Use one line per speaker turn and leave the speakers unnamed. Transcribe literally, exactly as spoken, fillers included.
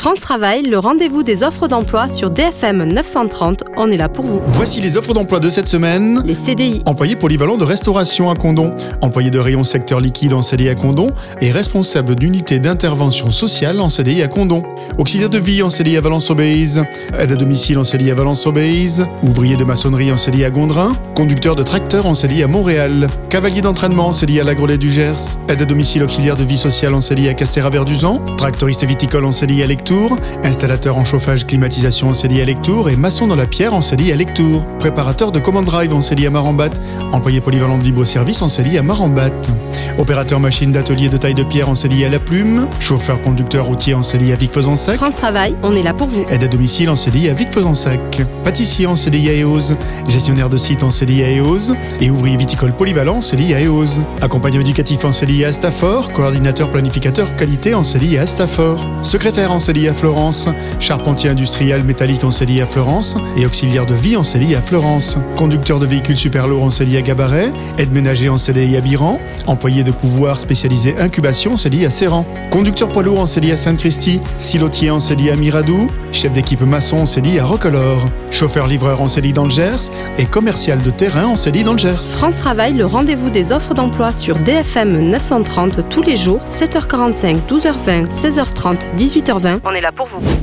France Travail, le rendez-vous des offres d'emploi sur D F M neuf cent trente, on est là pour vous.
Voici les offres d'emploi de cette semaine.
Les C D I.
Employé polyvalent de restauration à Condom, employé de rayon secteur liquide en C D I à Condom et responsable d'unité d'intervention sociale en C D I à Condom. Auxiliaire de vie en C D I à Valence-Aubéise, aide à domicile en C D I à Valence-Aubéise, ouvrier de maçonnerie en C D I à Gondrin, conducteur de tracteur en C D I à Montréal, cavalier d'entraînement en C D I à l'Agrolet du Gers, aide à domicile auxiliaire de vie sociale en C D I à Castéra-Verduzan, tractoriste viticole en C D I à Lectour, installateur en chauffage climatisation en C D I à Lectour et maçon dans la pierre en C D I à Lectour, préparateur de command drive en C D I à Marambat, employé polyvalent de libre-service en C D I à Marambat, opérateur machine d'atelier de taille de pierre en C D I à La Plume, chauffeur conducteur routier en C D I à Vic-Fezensac,
France Travail, on est là pour vous.
aide à domicile en C D I à Vic-Fezensac, pâtissier en C D I à Eauze, gestionnaire de site en C D I à Eauze et ouvrier viticole polyvalent en C D I à Eauze, accompagnant éducatif en C D I à Astafort, coordinateur planificateur qualité en C D I à Astafort, secrétaire en C D I à Florence, charpentier industriel métallique en C D I à Florence et auxiliaire de vie en C D I à Florence, conducteur de véhicules super lourds en C D I à Gabaret, aide ménager en C D I à Biran, employé de couvoir spécialisé incubation en C D I à Serran, conducteur poids lourd en C D I à Sainte-Christie, silotier en C D I à Miradou, chef d'équipe maçon en C D I à Roquelaure, chauffeur-livreur en C D I dans le Gers et commercial de terrain en C D I dans le Gers.
France Travail, le rendez-vous des offres d'emploi sur D F M neuf cent trente tous les jours, sept heures quarante-cinq, douze heures vingt, seize heures trente, dix-huit heures vingt. On est là pour vous.